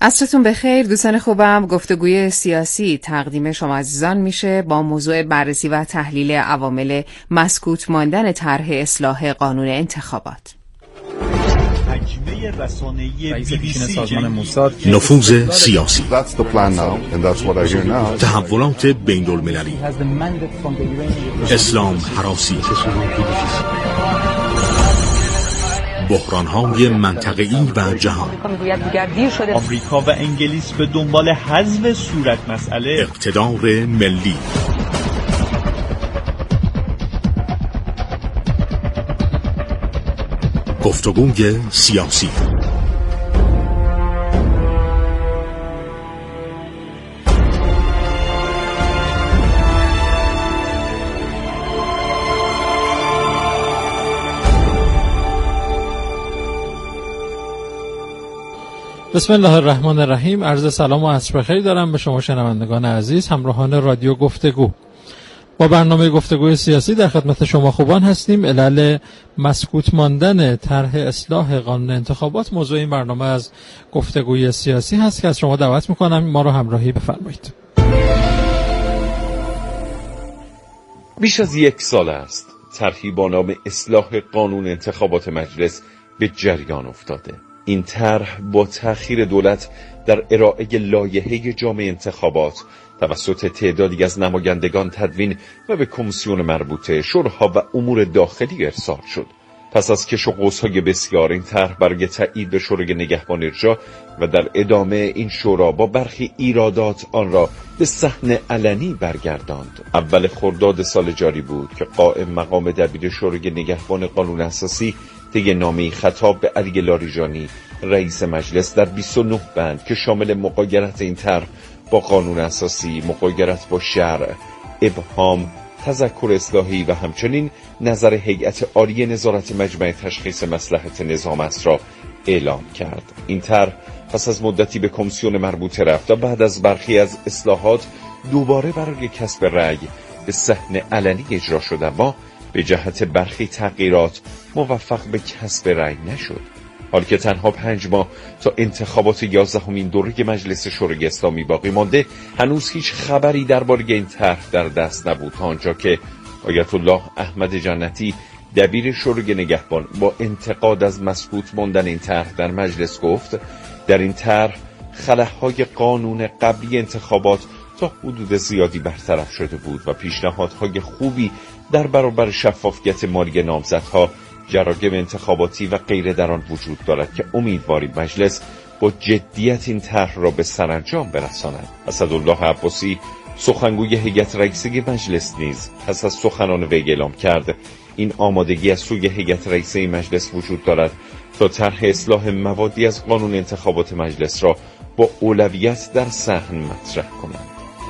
عصرتون بخیر دوستان خوبم. گفتگوی سیاسی تقدیم شما عزیزان میشه با موضوع بررسی و تحلیل عوامل مسکوت ماندن طرح اصلاح قانون انتخابات. نفوذ سیاسی، تحولات بین المللی، اسلام هراسی، بحران‌های منطقه‌ای و جهان، آمریکا و انگلیس به دنبال حذف صورت مسئله، اقتدار ملی، گفتگوی سیاسی. بسم الله الرحمن الرحیم. عرض سلام و عصر بخیر دارم به شما شنوندگان عزیز، همراهان رادیو گفتگو. با برنامه گفتگوی سیاسی در خدمت شما خوبان هستیم. علل مسکوت ماندن طرح اصلاح قانون انتخابات موضوع این برنامه از گفتگوی سیاسی هست که از شما دعوت میکنم ما رو همراهی بفرمایید. بیش از 1 سال است طرحی با نام اصلاح قانون انتخابات مجلس به جریان افتاده. این طرح با تأخیر دولت در ارائه لایحه جامع انتخابات توسط تعدادی از نمایندگان تدوین و به کمیسیون مربوطه، شورها و امور داخلی ارسال شد. پس از کش و قوس‌های بسیار این طرح برای تایید به شورای نگهبان ارجاع و در ادامه این شورا با برخی ایرادات آن را به صحن علنی برگرداند. اول خرداد سال جاری بود که قائم مقام دبیر شورای نگهبان قانون اساسی طی نامه‌ای خطاب به علی لاریجانی رئیس مجلس در 29 بند که شامل مغایرت این طرح با قانون اساسی، مغایرت با شرع، ابهام، تذکر اصلاحی و همچنین نظر هیئت عالی نظارت مجمع تشخیص مصلحت نظام است را اعلام کرد. این طرح پس از مدتی به کمیسیون مربوطه رفت و بعد از برخی از اصلاحات دوباره برای کسب رأی به صحن علنی اجرا شد، اما به جهت برخی تغییرات موفق به کسب رأی نشد. حال که تنها 5 ماه تا انتخابات 11مین دوره مجلس شورای اسلامی باقی مانده، هنوز هیچ خبری درباره این طرح در دست نبود، تا آنجا که آیت الله احمد جنتی دبیر شورای نگهبان با انتقاد از مسکوت ماندن این طرح در مجلس گفت در این طرح خلاهای قانون قبلی انتخابات تا حدود زیادی برطرف شده بود و پیشنهادهای خوبی در برابر شفافیت مالی نامزدها، جرایم انتخاباتی و غیره در آن وجود دارد که امیدواریم مجلس با جدیت این طرح را به سرانجام برساند. اسدالله عباسی سخنگوی هیئت رئیسه مجلس نیز پس از سخنان وی اعلام کرد این آمادگی از سوی هیئت رئیسه مجلس وجود دارد تا طرح اصلاح موادی از قانون انتخابات مجلس را با اولویت در صحن مطرح کنند.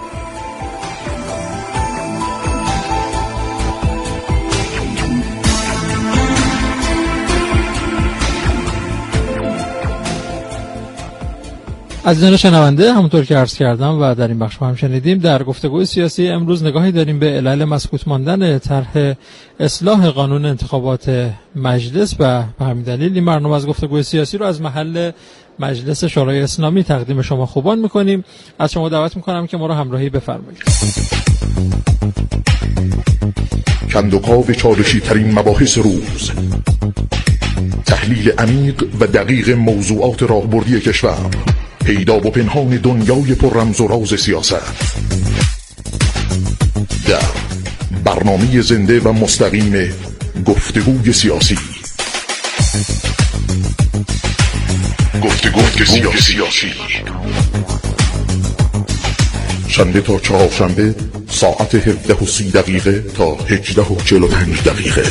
عزیزان شنونده، همونطور که عرض کردم و در این بخش هم شنیدیم، در گفتگوی سیاسی امروز نگاهی داریم به علل مسکوت ماندن طرح اصلاح قانون انتخابات مجلس و به همین دلیل این برنامه از گفتگوی سیاسی رو از محل مجلس شورای اسلامی تقدیم شما خوبان میکنیم. از شما دعوت میکنم که ما رو همراهی بفرمایید. کندوقاو چالشی ترین مباحث روز، تحلیل عمیق و دقیق موضوعات راهبردی کشور، پیدا و پنهان دنیای پر رمز و راز سیاست، در برنامه زنده و مستقیم گفتگوی سیاسی. گفتگوی سیاسی شنبه تا چهارشنبه ساعت 17:30 تا 18:45.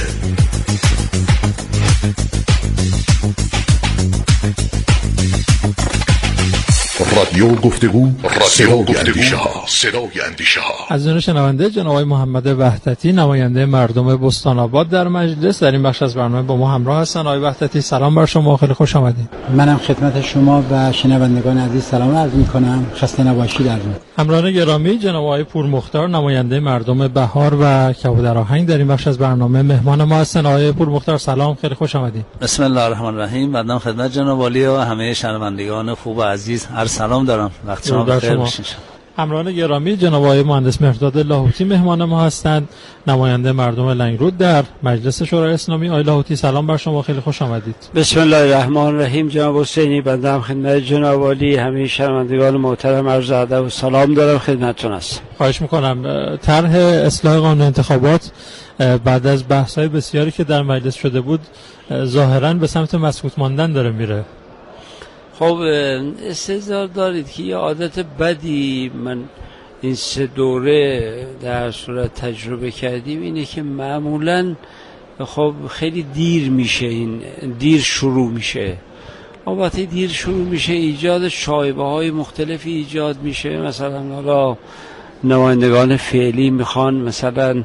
رادیو گفتگو، صدای اندیشه ها. از جانب شنونده جناب آقای محمد وحدتی، نماینده مردم بستان‌آباد در مجلس، در این بخش از برنامه با ما همراه هستن. آقای وحدتی سلام بر شما، خیلی خوش آمدید. منم خدمت شما و شنوندگان عزیز سلام عرض می‌کنم. خسته نباشید. همراهان گرامی، جناب آقای پورمختار، نماینده مردم بهار و کبودرآهنگ در این بخش از برنامه مهمان ما هستن. آقای پورمختار سلام، خیلی خوش آمدید. بسم الله الرحمن الرحیم. بعدم خدمت جناب عالی و همه شنوندگان خوب و عزیز هر سلام دارم. وقت شما بخیر باشه. همراهان گرامی، جناب آقای مهندس مهرداد لاهوتی مهمان ما هستند، نماینده مردم لنگرود در مجلس شورای اسلامی. آقای لاهوتی سلام بر شما، خیلی خوش آمدید. بسم الله الرحمن الرحیم. جناب حسینی، بنده هم خدمت جناب عالی همه شنوندگان محترم عرض ادب و سلام دارم خدمتتون هستم. خواهش میکنم. طرح اصلاح قانون انتخابات بعد از بحث‌های بسیاری که در مجلس شده بود ظاهراً به سمت مسکوت ماندن داره میره. خب استحضار دارید که یه عادت بدی من این 3 دوره در صورت تجربه کردیم اینه که معمولاً خب خیلی دیر میشه، این دیر شروع میشه. وقتی دیر شروع میشه ایجاد شایبه‌های مختلفی ایجاد میشه. مثلا حالا نمایندگان فعلی میخوان مثلا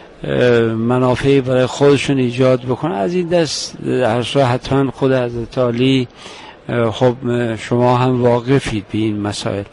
منافعی برای خودشون ایجاد بکنن، از این دست هر صورت حتما خود حضرت عالی خب شما هم واقفید به این مسائل،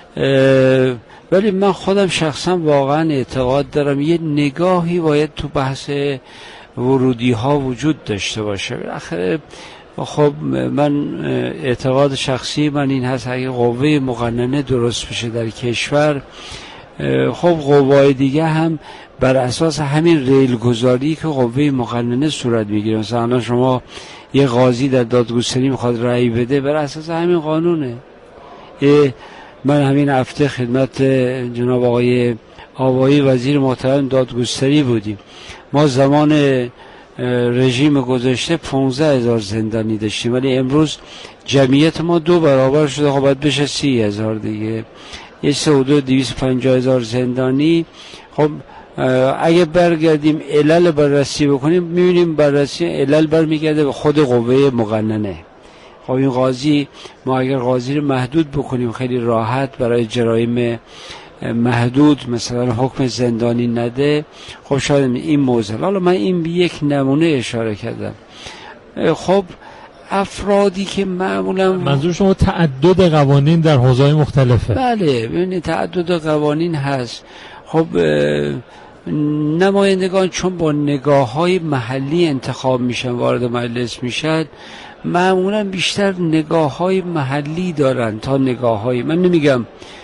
ولی من خودم شخصا واقعا اعتقاد دارم یه نگاهی باید تو بحث ورودی ها وجود داشته باشه. بالاخره خب من اعتقاد شخصی من این هست اگه قوه مقننه درست بشه در کشور، خب قوای دیگه هم بر اساس همین ریل گذاری که قوه مقننه صورت میگیره. مثلا شما یه قاضی در دادگستری میخواد رأی بده، بر اساس همین قانونه. من همین هفته خدمت جناب آقای آبایی وزیر محترم دادگستری بودیم. ما زمان رژیم گذشته 15,000 زندانی داشتیم، ولی امروز جمعیت ما 2 برابر شده، خب باید بشه 30,000 دیگه، یه 250,000 زندانی. خب اگه برگردیم علل بررسی بکنیم میبینیم بررسی علل برمیگرده به خود قوه مقننه. خب این قاضی، ما اگر قاضی رو محدود بکنیم خیلی راحت برای جرایم محدود مثلا حکم زندانی نده، خب شاید این موضوع. حالا من این به یک نمونه اشاره کردم. خب افرادی که معمولا منظور شما تعدد قوانین در حوزه‌های مختلفه؟ بله، ببینید تعدد قوانین هست. خب نمایندگان چون با نگاه‌های محلی انتخاب میشن، وارد مجلس میشن، معمولا بیشتر نگاه‌های محلی دارن تا نگاه‌های، من نمیگم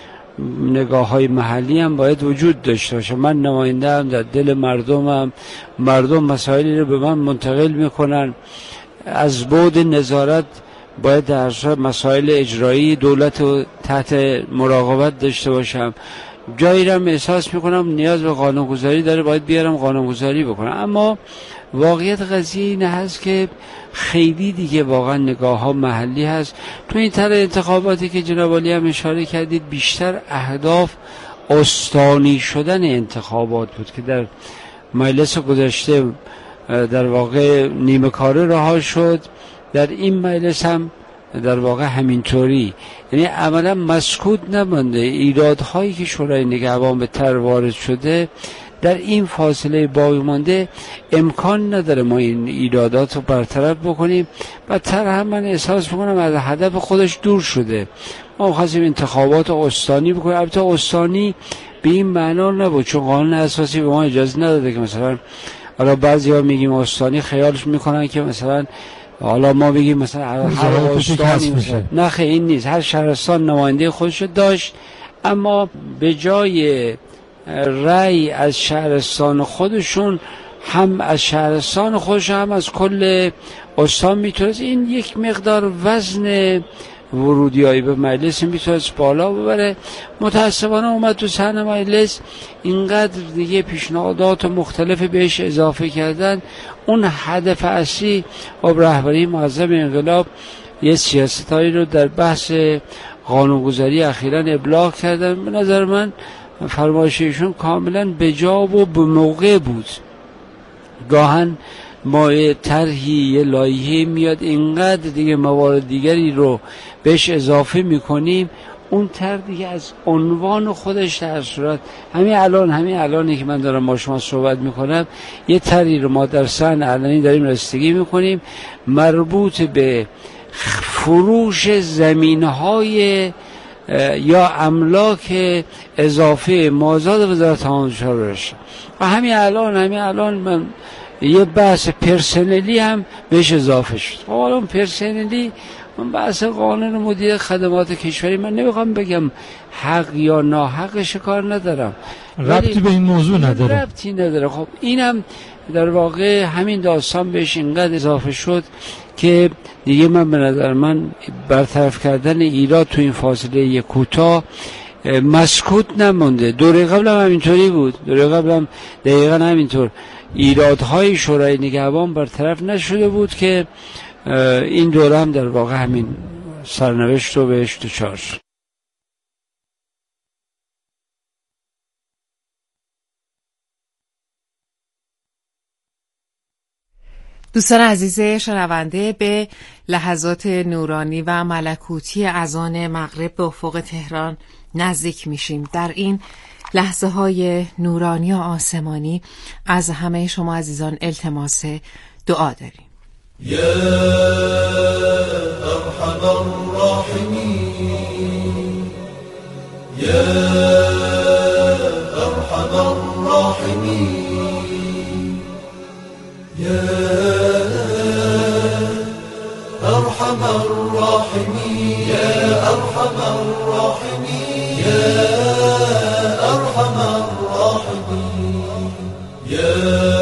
نگاه‌های محلی هم باید وجود داشته باشه. من نماینده هم در دل مردمم، مردم مسائلی رو به من منتقل میکنن. از بعد نظارت باید در مسائل اجرایی دولت رو تحت مراقبت داشته باشم. جایی رو احساس میکنم نیاز به قانونگذاری داره، باید بیارم قانونگذاری بکنم. اما واقعیت قضیه این هست که خیلی دیگه واقعا نگاه ها محلی هست. تو این طرح انتخاباتی که جناب عالی هم اشاره کردید بیشتر اهداف استانی شدن انتخابات بود که در مجلس گذشته در واقع نیمه کاره رها شد. در این مجلس هم در واقع همینطوری، یعنی عملا مسکوت نمانده. ایرادهایی که شورای نگهبان به طرح وارد شده در این فاصله باقی مانده امکان نداره ما این ایرادات رو برطرف بکنیم و طرح هم من احساس میکنم از هدف خودش دور شده. ما خواستیم انتخابات استانی بکنیم، البته استانی به این معنا نبود چون قانون اساسی به ما اجازه نداده که مثلا حالا بعضی‌ها میگیم استانی خیالش میکنن که مثلا حالا ما بگیم مثلا هر استانی نه، خیلی این نیست. هر شهرستان نماینده خودش داشت، اما به جای رأی از شهرستان خودشون هم از شهرستان خودش هم از کل استان میتونست این یک مقدار وزن ورودیایی به مجلس میتونست بالا ببره. متاسفانه اومد تو صحن مجلس اینقدر دیگه پیشنهادات مختلف بهش اضافه کردن. اون هدف اصلی و رهبری معظم انقلاب یه سیاستایی رو در بحث قانونگذاری اخیراً ابلاغ کردن. به نظر من فرمایششون کاملا بجا و به موقع بود. گاهن ما طرحی یه لایحه میاد اینقدر دیگه موارد دیگری رو بهش اضافه میکنیم، اون طرح دیگه از عنوان خودش در صورت همین الانی که من دارم با شما صحبت میکنم یه طرحی رو ما در سن علنی داریم رسیدگی میکنیم مربوط به فروش زمینهای یا املاک اضافه مازاد وزارت آموزش و همین الان من یه بحث پرسنلی هم بهش اضافه شد. حالا اون پرسنلی من بحث قانون مدیر خدمات کشوری من نمیخوام بگم حق یا ناحقش کار ندارم، ربطی به این موضوع نداره. ربطی نداره. خب اینم در واقع همین داستان بهش اینقدر اضافه شد که دیگه من به نظر من برطرف کردن ایراد تو این فاصله کوتاه مسکوت نمونده. دوره قبل هم همینطوری بود، دوره قبل هم دقیقا همینطور ایرادهای شورای نگهبان برطرف نشده بود که این دوره هم در واقع همین سرنوشت رو بهش دچار شد. دوستان عزیز شنونده، به لحظات نورانی و ملکوتی اذان مغرب به افق تهران نزدیک میشیم. در این لحظه های نورانی و آسمانی از همه شما عزیزان التماس دعا داریم. یا ارحم الراحمین، یا ارحم الراحمین، یا ارحم الراحمین، یا ارحم الراحمین، یا ارحم الراحمین، یا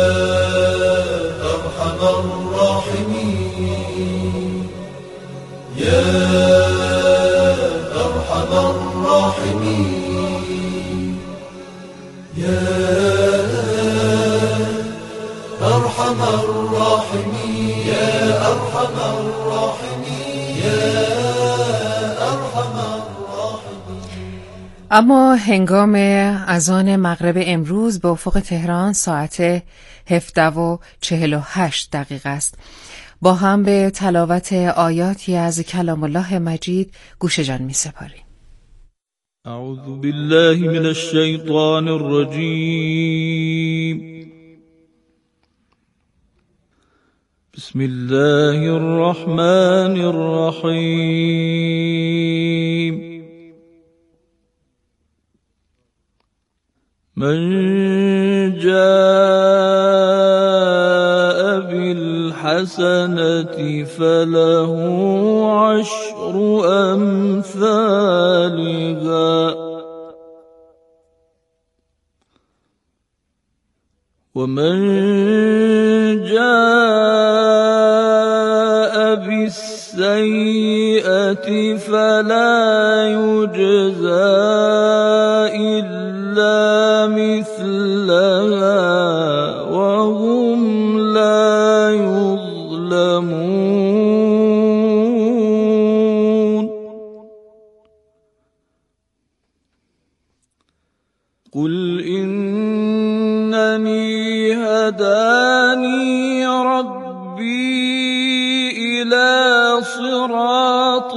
ارحم الراحمین، یا ارحم الراحمین، یا ارحم الراحمین، یا ارحم الراحمین، یا ارحم الراحمین. اما هنگام اذان مغرب امروز به افق تهران ساعت 17:48 است. با هم به تلاوت آیاتی از کلام الله مجید گوش جان می سپاریم. اعوذ بالله من الشیطان الرجیم. بسم الله الرحمن الرحیم. من جاء بالحسنة فله عشر أمثالها ومن جاء بالسيئة فلا يجزى إلا مثلها وهم لا يظلمون. قل إنني هداني ربي إلى صراط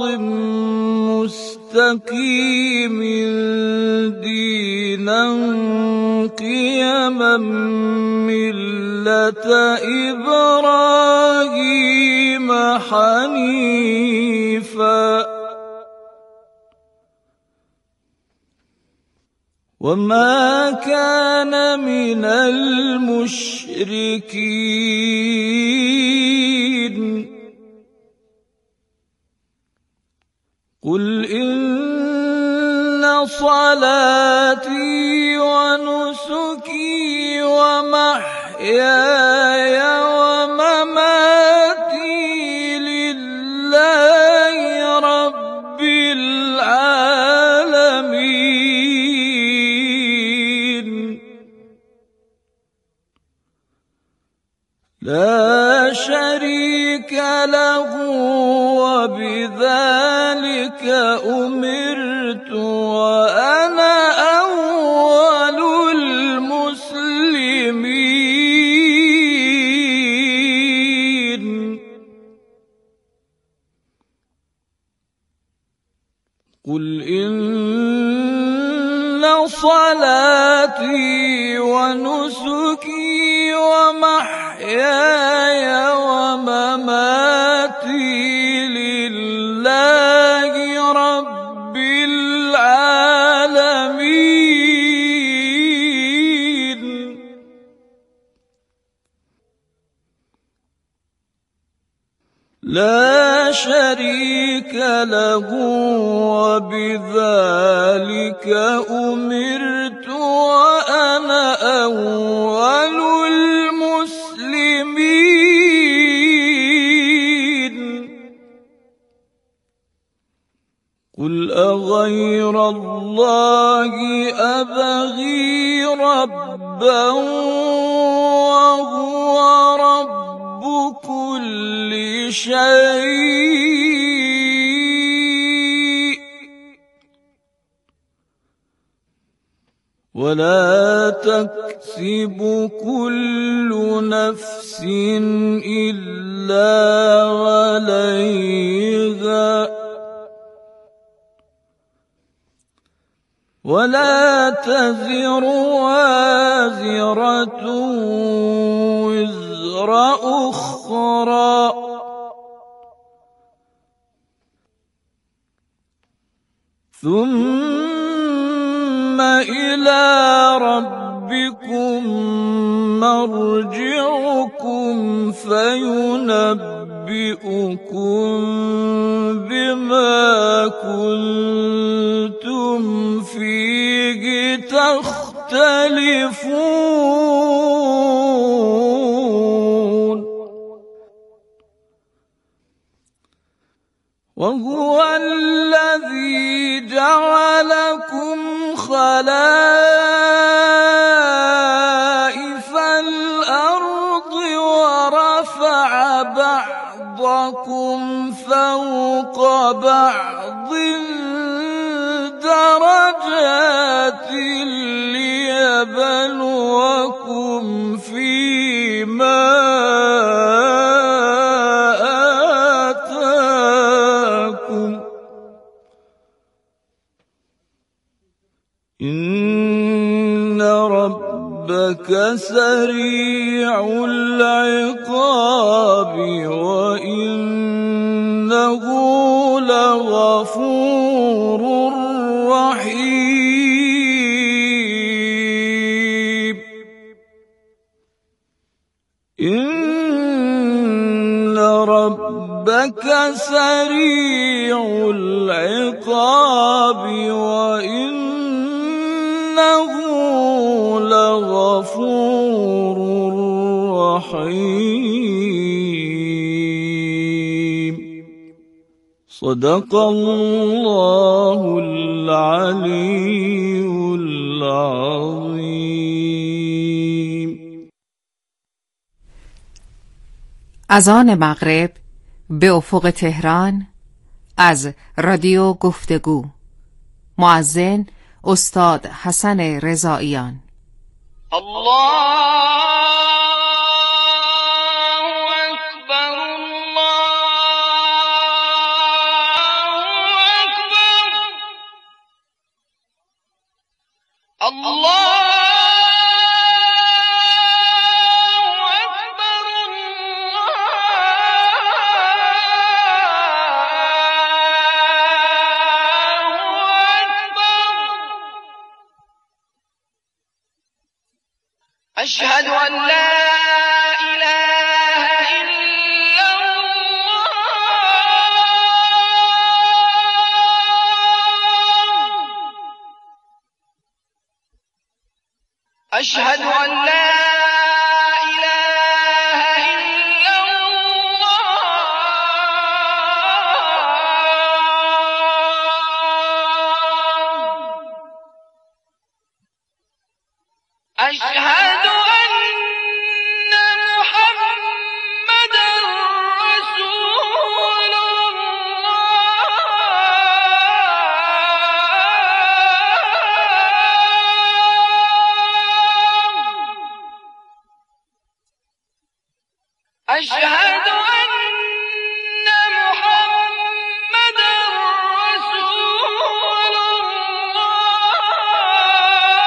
مستقيم دينا قيما ملة إبراهيم حنيفا وما كان من المشركين. قل إن صلاتي ونسكي ومحياي ومماتي لله رب العالمين لا شريك له وبذلك أمرت وأنا أول المسلمين. قل إن صلاتي ونسكي ومحياي ومماتي لله رب العالمين لا شريك له وبذلك أمرت وأنا أول المسلمين قل أغير الله أبغي ربا وهو رب كل شيء ولا تكسب كل نفس إلا عليها ولا تزر وازرة وزر أخرى ثم إلى ربكم مرجعكم فينبئكم بما كنتم فيه تختلفون وهو الذي جعلكم خلائف الأرض ورفع بعضكم فوق بعض درجات ليبلوكم فيما آتاكم إن ربك سريع العقاب وإنه لغفور رحيم إن ربك سريع العقاب وإنه لغفور رحيم صدق الله العلي العظيم. اذان مغرب به افق تهران از رادیو گفتگو. مؤذن استاد حسن رضاییان. الله أشهد أن لا إله إلا الله أشهد أن لا إله إلا الله أشهد أشهد أن محمدا رسول الله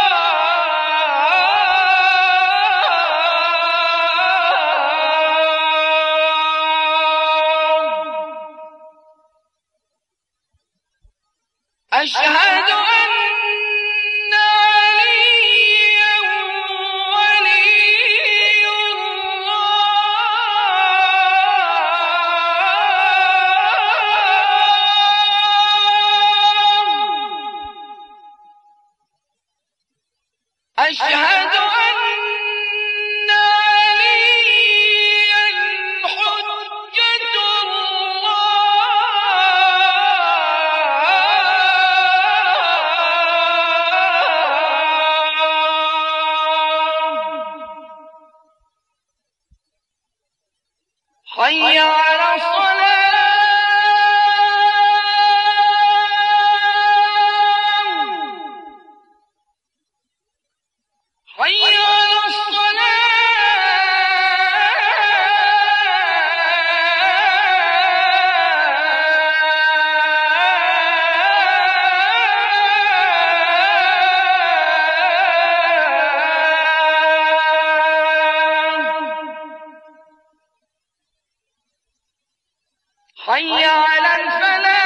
حي على الصلاة حي على الصلاة حي على الفلاح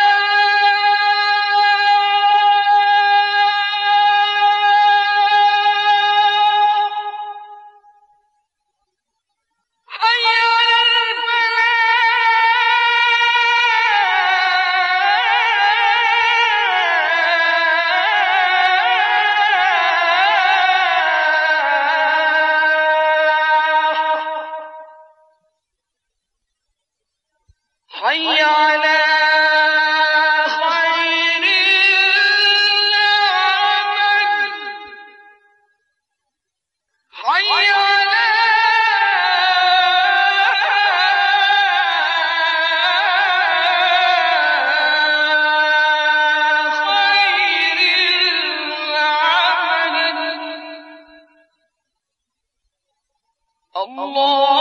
حي على حي على خير العمل حي على خير العمل الله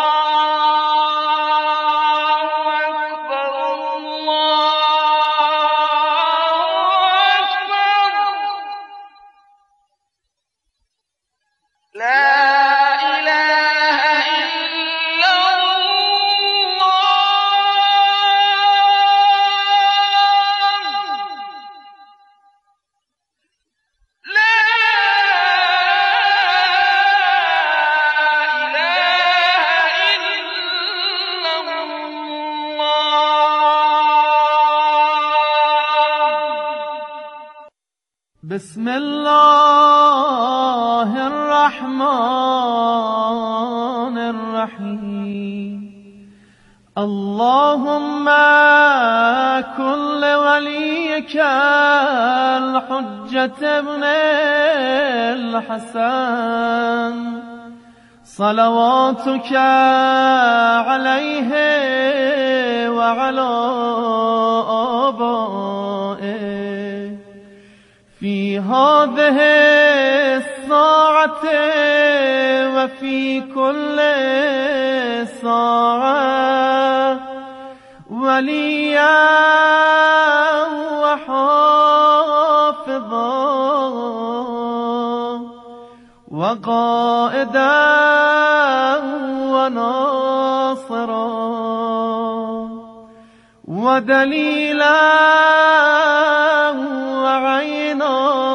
بسم الله الرحمن الرحيم اللهم كن لوليك الحجة ابن الحسن صلواتك عليه وعلى آبائه في هذه الساعة وفي كل ساعة وليا وحافظا وقائدا وناصرا ودليلا وعينا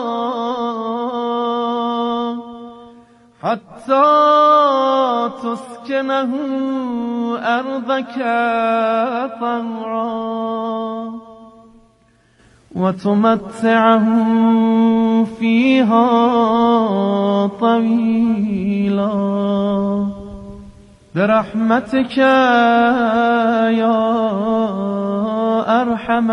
حتى تسكنه أرضك طوعا وتمتعه فيها طويلا برحمتك يا أرحم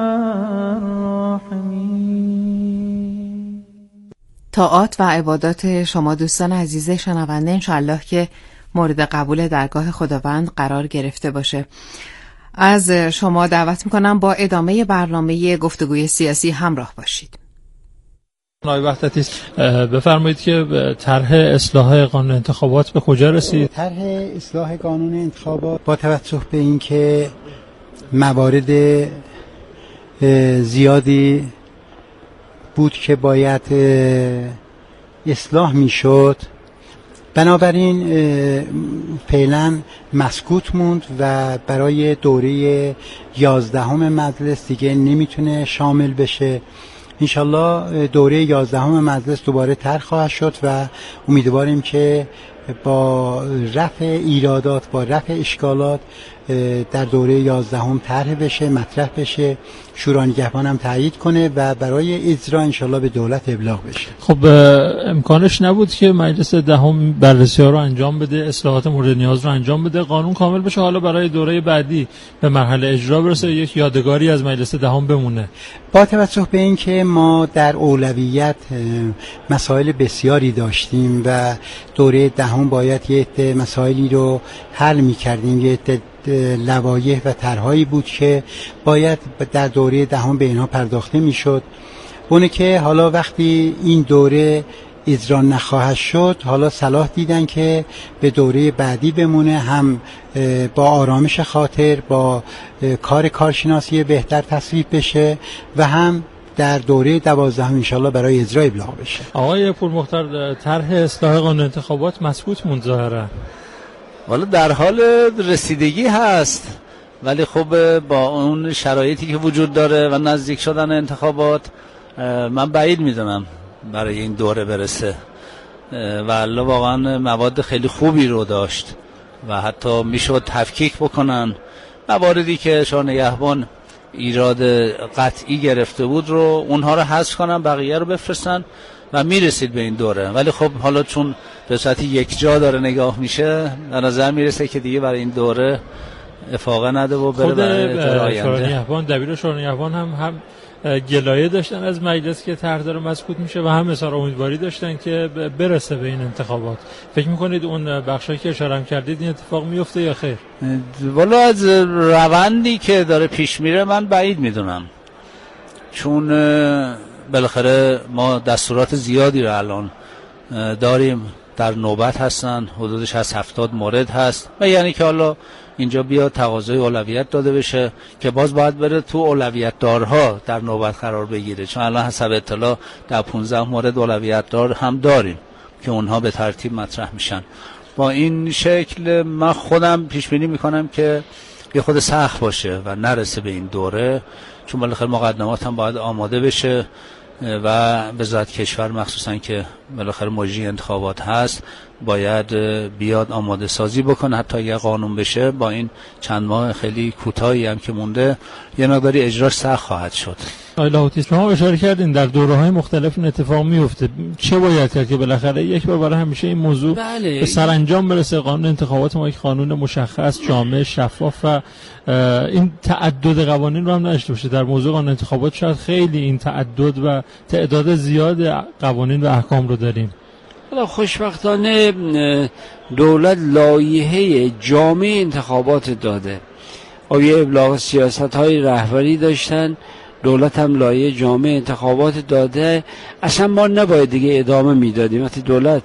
الراحمين. طاعات و عبادات شما دوستان عزیز شنونده انشاءالله که مورد قبول درگاه خداوند قرار گرفته باشه. از شما دعوت میکنم با ادامه برنامه گفتگوی سیاسی همراه باشید. نایب وحدتی بفرمایید که طرح اصلاح قانون انتخابات به کجا رسید؟ طرح اصلاح قانون انتخابات با توجه به اینکه موارد زیادی بود که باید اصلاح میشد، بنابراین فعلا مسکوت موند و برای دوره 11 مجلس دیگه نمیتونه شامل بشه. انشالله دوره 11 مجلس دوباره طرح خواهد شد و امیدواریم که با رفع ایرادات، با رفع اشکالات در دوره 11 طرح بشه، مطرح بشه، شورای نگهبان هم تایید کنه و برای اجرا انشالله به دولت ابلاغ بشه. خب امکانش نبود که مجلس دهم بررسی ها رو انجام بده، اصلاحات مورد نیاز رو انجام بده، قانون کامل بشه، حالا برای دوره بعدی به مرحله اجرا برسه، یک یادگاری از مجلس دهم بمونه؟ با توجه به این که ما در اولویت مسائل بسیاری داشتیم و دوره دهم باید یه عده مسائلی رو حل می‌کردیم، یه عده لوایح و طرحهایی بود که باید در دوره دهم به اینها پرداخته میشد. اونه که حالا وقتی این دوره اجرا نخواهد شد، حالا صلاح دیدن که به دوره بعدی بمونه، هم با آرامش خاطر، با کارشناسی بهتر تصویب بشه و هم در دوره 12 انشالله برای اجرا ابلاغ بشه. آقای پورمختار، طرح اصلاح قانون انتخابات مسکوت موند ظاهرا. والا در حال رسیدگی هست، ولی خب با اون شرایطی که وجود داره و نزدیک شدن انتخابات، من بعید میدونم برای این دوره برسه و الله واقعا مواد خیلی خوبی رو داشت و حتی میشد تفکیک بکنن مواردی که شورای نگهبان ایراد قطعی گرفته بود رو اونها رو حذف کنن، بقیه رو بفرستن و میرسید به این دوره. ولی خب حالا چون به صورت یک جا داره نگاه میشه، به نظر میرسه که دیگه برای این دوره افاقه نده و بره برای شورای نگهبان. دبیر شورای نگهبان هم گلایه داشتن از مجلس که طرح داره مسکوت میشه و هم اظهار امیدواری داشتن که برسه به این انتخابات. فکر میکنید اون بخشایی که اشاره کردید این اتفاق میفته یا خیر؟ والا از روندی که داره پیش میره من بعید میدونم، چون بالاخره ما دستورات زیادی رو الان داریم در نوبت هستن، حدودش از 70 مورد هست و یعنی که حالا اینجا بیاد تقاضای اولویت داده بشه که باز باید بره تو اولویت دارها در نوبت قرار بگیره، چون الان حسب اطلاع در 15 مورد اولویت دار هم داریم که اونها به ترتیب مطرح میشن. با این شکل من خودم پیش بینی میکنم که یه خود سخت باشه و نرسه به این دوره، چون بالاخره مقدمات هم باید آماده بشه و وزارت کشور مخصوصا که بالاخره مجری انتخابات هست باید بیاد آماده سازی بکنه. حتی اگه قانون بشه با این چند ماه خیلی کوتاهی هم که مونده یه مقداری اجراش سخت خواهد شد. آقای لاهوتی، شما اشاره کردین در دوره‌های مختلف این اتفاق میفته. چه باید کرد که بالاخره یک بار برای همیشه این موضوع به سرانجام برسه؟ قانون انتخابات ما یک قانون مشخص، جامع، شفاف و این تعدد قوانین رو هم نداشته باشه. در موضوع قانون انتخابات شاید خیلی این تعدد و تعداد زیاد قوانین و احکام رو داریم. حالا خوشبختانه دولت لایحه جامع انتخابات داده. آیه ابلاغ سیاست‌های رهبری داشتن، دولت هم لایحه جامع انتخابات داده. اصلا ما نباید دیگه ادامه میدادیم. وقتی دولت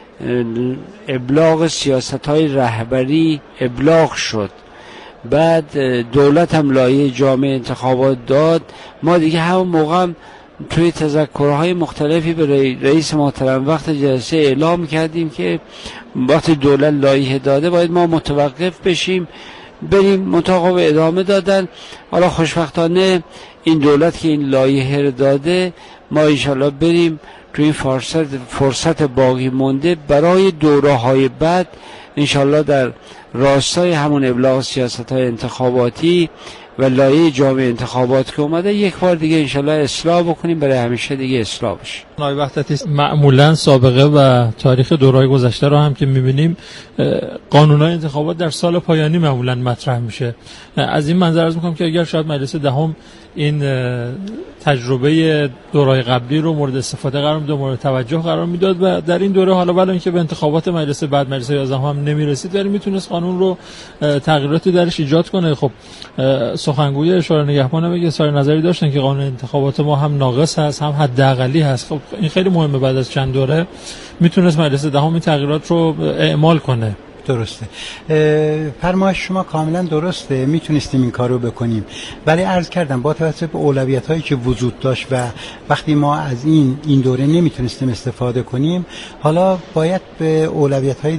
ابلاغ سیاست‌های رهبری ابلاغ شد، بعد دولت هم لایحه جامع انتخابات داد، ما دیگه همون موقع هم توی تذکرهای مختلفی به رئیس محترم وقت جلسه اعلام کردیم که وقتی دولت لایحه داده باید ما متوقف بشیم، بریم مطابق ادامه دادن. حالا خوشبختانه این دولت که این لایحه رو داده، ما انشالله بریم توی این فرصت باقی مونده برای دوره‌های بعد انشالله در راستای همون ابلاغ سیاست‌های انتخاباتی و لایحه جامع انتخابات که اومده یک بار دیگه انشالله اصلاح بکنیم، برای همیشه دیگه اصلاح بشه. آقای وحدتی، معمولا سابقه و تاریخ دورهای گذشته رو هم که می‌بینیم قانون‌های انتخابات در سال پایانی معمولا مطرح میشه. از این منظر عرض می‌کنم که اگر شاید مجلس دهم این تجربه دورهای قبلی رو مورد استفاده قرار میداد، مورد توجه قرار میداد و در این دوره حالا ولی اینکه به انتخابات مجلس بعد مجلس 11 هم نمیرسید، ولی میتونست قانون رو تغییراتی درش ایجاد کنه. خب سخنگوی شورای نگهبان هم اظهار نظری داشتن که قانون انتخابات ما هم ناقص هست هم حداقلی هست. خب این خیلی مهمه، بعد از چند دوره میتونست مجلس دهم این تغییرات رو اعمال کنه. درسته، فرمایش شما کاملا درسته، میتونستیم این کار رو بکنیم، ولی عرض کردم با توجه به اولویت هایی که وجود داشت و وقتی ما از این دوره نمیتونستیم استفاده کنیم، حالا باید به اولویت های